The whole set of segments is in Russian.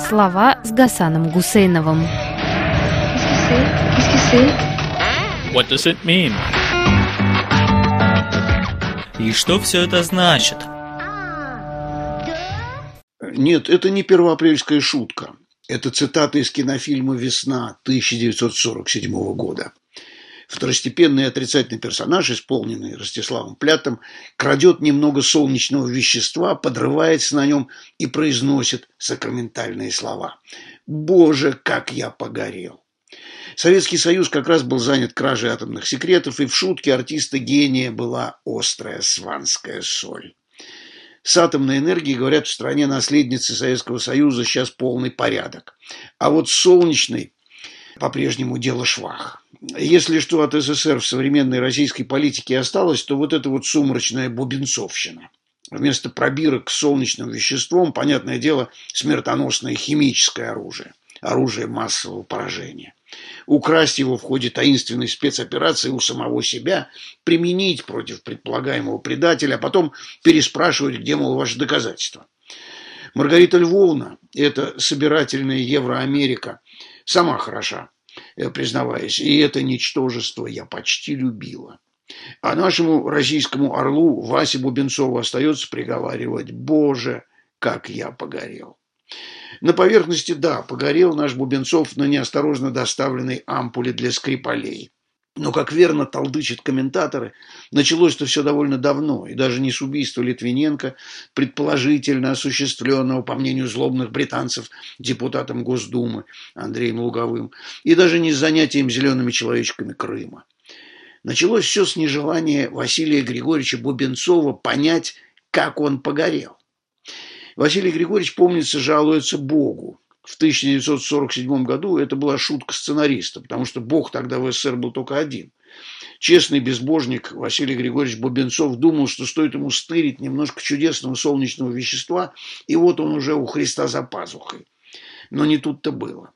Слова с Гасаном Гусейновым. What does it mean? И что все это значит? Нет, это не первоапрельская шутка. Это цитата из кинофильма «Весна» 1947 года. Второстепенный отрицательный персонаж, исполненный Ростиславом Плятом, крадет немного солнечного вещества, подрывается на нем и произносит сакраментальные слова. «Боже, как я погорел!» Советский Союз как раз был занят кражей атомных секретов, и в шутке артиста-гения была острая сванская соль. С атомной энергией, говорят, в стране наследницы Советского Союза сейчас полный порядок. А вот с солнечной по-прежнему дело швах. Если что от СССР в современной российской политике осталось, то вот это вот сумрачная бубенцовщина. Вместо пробирок с солнечным веществом, понятное дело, смертоносное химическое оружие. Оружие массового поражения. Украсть его в ходе таинственной спецоперации у самого себя, применить против предполагаемого предателя, а потом переспрашивать, где, мол, ваши доказательства. Маргарита Львовна, эта собирательная Евроамерика, сама хороша, признаваясь, и это ничтожество я почти любила. А нашему российскому орлу Васе Бубенцову остается приговаривать: «Боже, как я погорел». На поверхности, да, погорел наш Бубенцов на неосторожно доставленной ампуле для Скрипалей. Но, как верно толдычат комментаторы, началось-то все довольно давно, и даже не с убийства Литвиненко, предположительно осуществленного, по мнению злобных британцев, депутатом Госдумы Андреем Луговым, и даже не с занятием зелеными человечками Крыма. Началось все с нежелания Василия Григорьевича Бубенцова понять, как он погорел. Василий Григорьевич, помнится, жалуется Богу. В 1947 году это была шутка сценариста, потому что Бог тогда в СССР был только один. Честный безбожник Василий Григорьевич Бубенцов думал, что стоит ему стырить немножко чудесного солнечного вещества, и вот он уже у Христа за пазухой. Но не тут-то было.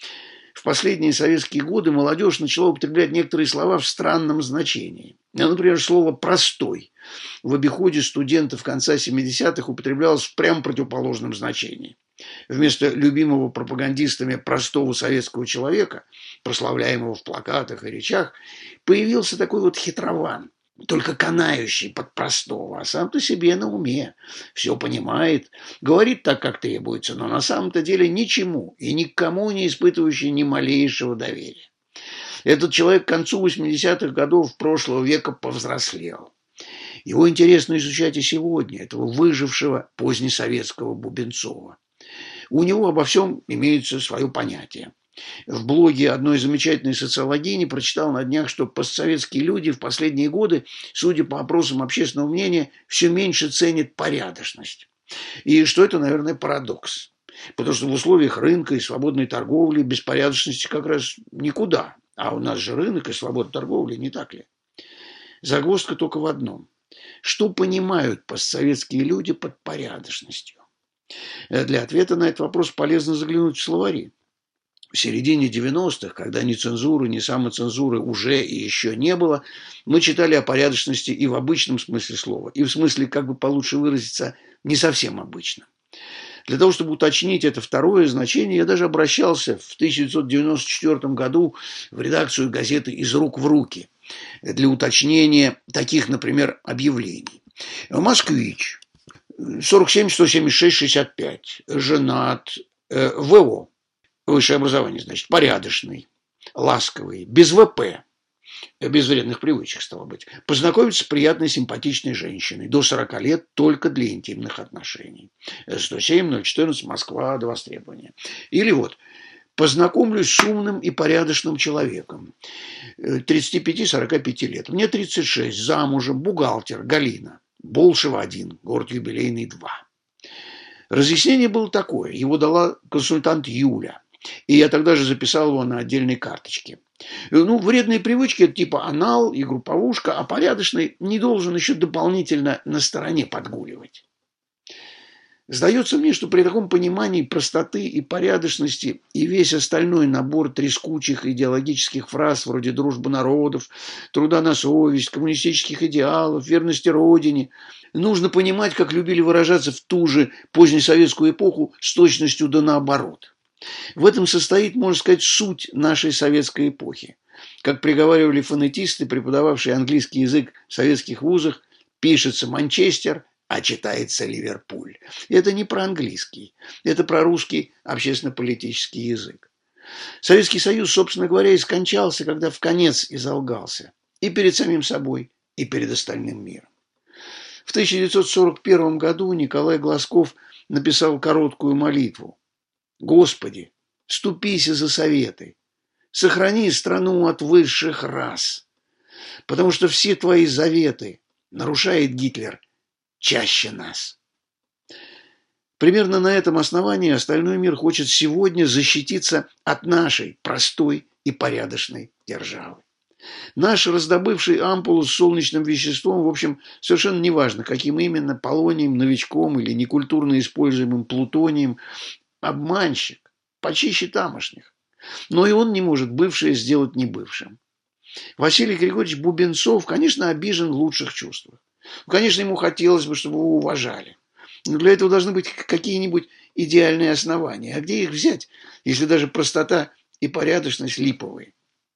В последние советские годы молодежь начала употреблять некоторые слова в странном значении. Например, слово «простой» в обиходе студентов конца 70-х употреблялось в прямо противоположном значении. Вместо любимого пропагандистами простого советского человека, прославляемого в плакатах и речах, появился такой вот хитрован, только канающий под простого, а сам-то себе на уме, все понимает, говорит так, как требуется, но на самом-то деле ничему и никому не испытывающий ни малейшего доверия. Этот человек к концу 80-х годов прошлого века повзрослел. Его интересно изучать и сегодня, этого выжившего позднесоветского Бубенцова. У него обо всем имеется свое понятие. В блоге одной замечательной социологини прочитал на днях, что постсоветские люди в последние годы, судя по опросам общественного мнения, все меньше ценят порядочность. И что это, наверное, парадокс. Потому что в условиях рынка и свободной торговли беспорядочности как раз никуда. А у нас же рынок и свобода торговли, не так ли? Загвоздка только в одном. Что понимают постсоветские люди под порядочностью? Для ответа на этот вопрос полезно заглянуть в словари. В середине 90-х, когда ни цензуры, ни самоцензуры уже и еще не было, мы читали о порядочности и в обычном смысле слова, и в смысле, как бы получше выразиться, не совсем обычном. Для того, чтобы уточнить это второе значение, я даже обращался в 1994 году в редакцию газеты «Из рук в руки» для уточнения таких, например, объявлений. Москвич, 47-176-65, женат, ВО, высшее образование, значит, порядочный, ласковый, без ВП, без вредных привычек, стало быть, познакомиться с приятной, симпатичной женщиной до 40 лет только для интимных отношений. 107-014, Москва, до востребования. Или вот, познакомлюсь с умным и порядочным человеком, 35-45 лет, мне 36, замужем, бухгалтер, Галина, Болшева 1, город Юбилейный 2. Разъяснение было такое, его дала консультант Юля, и я тогда же записал его на отдельной карточке. Вредные привычки – это типа анал и групповушка, а порядочный не должен еще дополнительно на стороне подгуливать. Сдается мне, что при таком понимании простоты и порядочности и весь остальной набор трескучих идеологических фраз вроде «дружба народов», «труда на совесть», коммунистических идеалов, верности Родине нужно понимать, как любили выражаться в ту же позднесоветскую эпоху, с точностью да наоборот. В этом состоит, можно сказать, суть нашей советской эпохи. Как приговаривали фонетисты, преподававшие английский язык в советских вузах, пишется Манчестер, а читается Ливерпуль. Это не про английский, это про русский общественно-политический язык. Советский Союз, собственно говоря, и скончался, когда вконец изолгался. И перед самим собой, и перед остальным миром. В 1941 году Николай Глазков написал короткую молитву. «Господи, вступись за Советы, сохрани страну от высших рас, потому что все твои заветы нарушает Гитлер чаще нас». Примерно на этом основании остальной мир хочет сегодня защититься от нашей простой и порядочной державы. Наш, раздобывший ампулу с солнечным веществом, в общем, совершенно неважно, каким именно, полонием, новичком или некультурно используемым плутонием, обманщик, почище тамошних. Но и он не может бывшее сделать небывшим. Василий Григорьевич Бубенцов, конечно, обижен в лучших чувствах. Конечно, ему хотелось бы, чтобы его уважали. Но для этого должны быть какие-нибудь идеальные основания. А где их взять, если даже простота и порядочность липовые?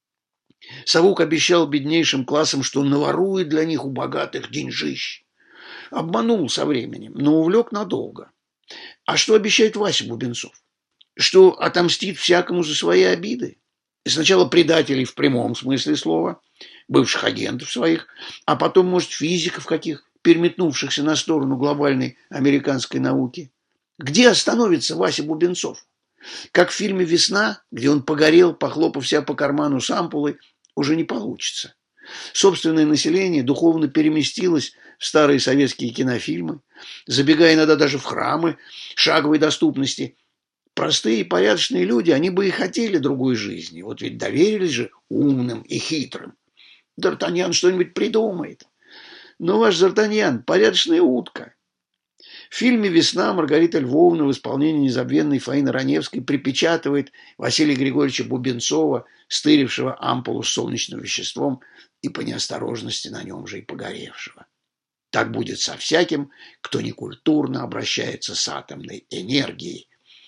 Савук обещал беднейшим классам, что наворует для них у богатых деньжищ. Обманул со временем, но увлек надолго. А что обещает Вася Бубенцов? Что отомстит всякому за свои обиды? И сначала предателей в прямом смысле слова, бывших агентов своих, а потом, может, физиков каких, переметнувшихся на сторону глобальной американской науки. Где остановится Вася Бубенцов? Как в фильме «Весна», где он погорел, похлопав себя по карману с ампулой, уже не получится. Собственное население духовно переместилось в старые советские кинофильмы, забегая иногда даже в храмы шаговой доступности. Простые и порядочные люди, они бы и хотели другой жизни. Вот ведь доверились же умным и хитрым. Д'Артаньян что-нибудь придумает. Но ваш Д'Артаньян – порядочная утка. В фильме «Весна» Маргарита Львовна в исполнении незабвенной Фаины Раневской припечатывает Василия Григорьевича Бубенцова, стырившего ампулу с солнечным веществом и по неосторожности на нем же и погоревшего. Так будет со всяким, кто некультурно обращается с атомной энергией.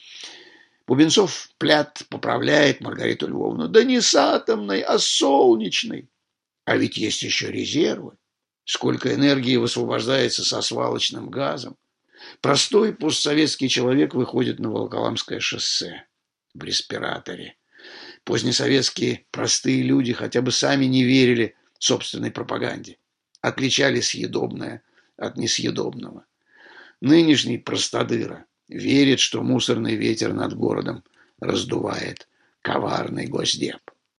Бубенцов поправляет Маргариту Львовну. Да не с атомной, а с солнечной. А ведь есть еще резервы. Сколько энергии высвобождается со свалочным газом. Простой постсоветский человек выходит на Волоколамское шоссе в респираторе. Позднесоветские простые люди хотя бы сами не верили собственной пропаганде. Отличали съедобное от несъедобного. Нынешний простодыра верит, что мусорный ветер над городом раздувает коварный госдеп.